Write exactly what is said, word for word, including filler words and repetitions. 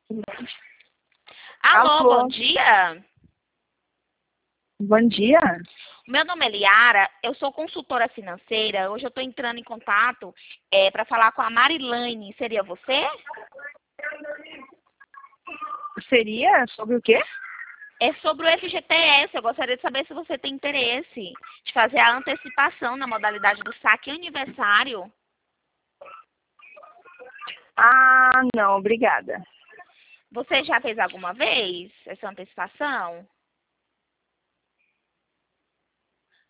Alô, Alô. bom dia. Bom dia. Meu nome é Liara, eu sou consultora financeira. Hoje eu estou entrando em contato é, para falar com a Marilane. Seria você? Seria sobre o quê? É sobre o F G T S. Eu gostaria de saber se você tem interesse de fazer a antecipação na modalidade do saque aniversário. Ah, não, obrigada. Você já fez alguma vez essa antecipação?